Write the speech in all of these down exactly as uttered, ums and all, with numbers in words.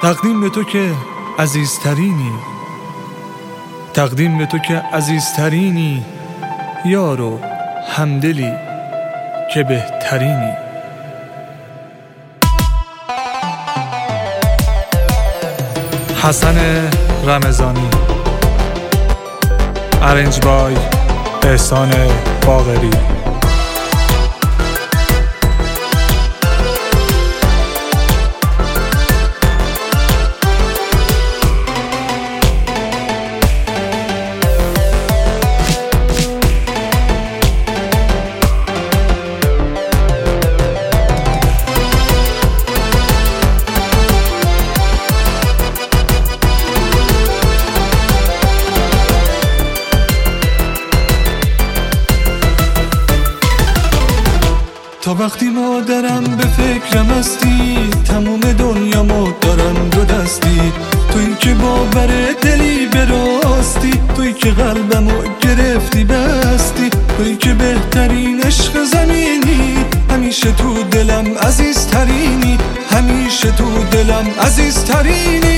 تقدیم به تو که عزیزترینی، تقدیم به تو که عزیزترینی، یارو همدلی که بهترینی. حسن رمضانی، ارنج بای احسان باقری. تا وقتی مادرم به فکرم هستی، تموم دنیامو دارم دو دستی. تویی که باور دلی براستی، تویی که قلبمو گرفتی بستی، تویی که بهترین عشق زمینی، همیشه تو دلم عزیزترینی، همیشه تو دلم عزیزترینی.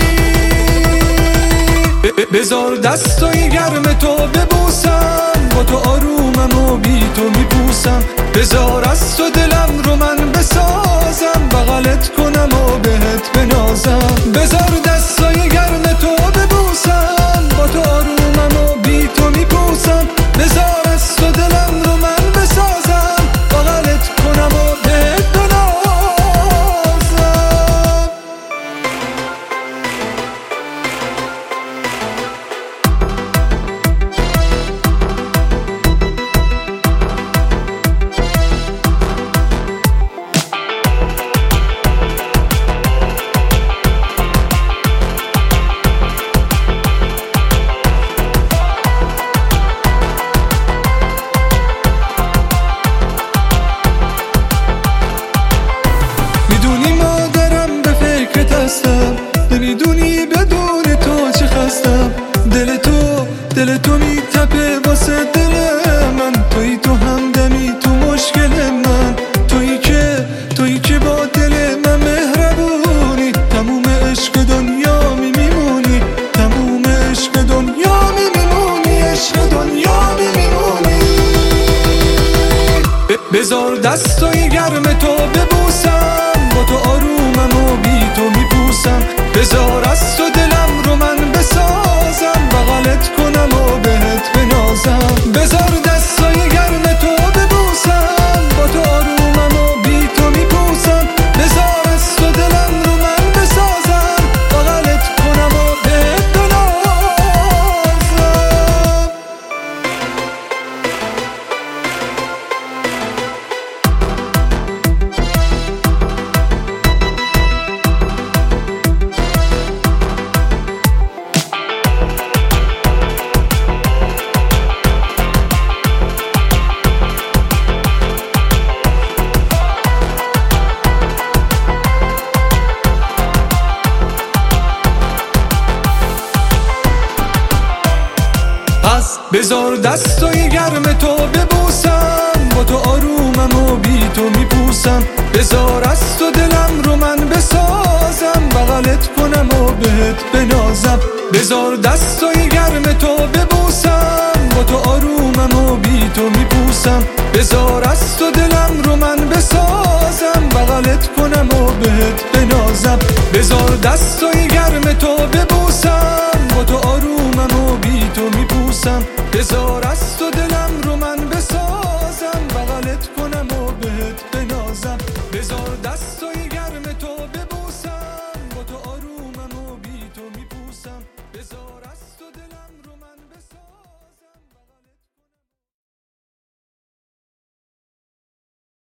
بذار دستای گرم تو ببوسم، با تو آرومم و بی تو میپوسم. بذار از تو دلم رو من بسازم، بغلت کنم و بهت بنازم. بذار دستای گرم تو ببوسم، با تو آرومم و بی تو میپوسم. بذار از تو دلم رو من بسازم، بغلت کنم و بهت بنازم. نمیدونی بدون تو چه خستم، دل تو دل تو میتپه واسه دل من. تویی تو همدمی تو مشکل من، تویی که تویی که با دل من مهربونی. تموم عشق دنیا می میمونی، تموم عشق دنیا می میمونی، عشق دنیا می میمونی. بذار دستای گرم تو ببوسم، با تو آرومم و بی تو میپوسم. بذار از تو دلم رو من بسازم، بغلت کنم و بهت بنازم. بذار دستای گرم تو ببوسم، با تو آرومم و بی تو میپوسم. بذار از تو دلم رو من بسازم، بغلت کنم و بهت بنازم. بذار دستای گرم تو ببوسم، با تو آرومم و بی تو میپوسم. بذار از تو دلم رو من بسازم، بغلت کنم و بهت بنازم. بذار دستای گرم تو ببوسم، با تو آرومم و بی تو میپوسم. بذار از تو دلم رو من بسازم، بغلت کنم و بهت بنازم. بذار دستای گرم تو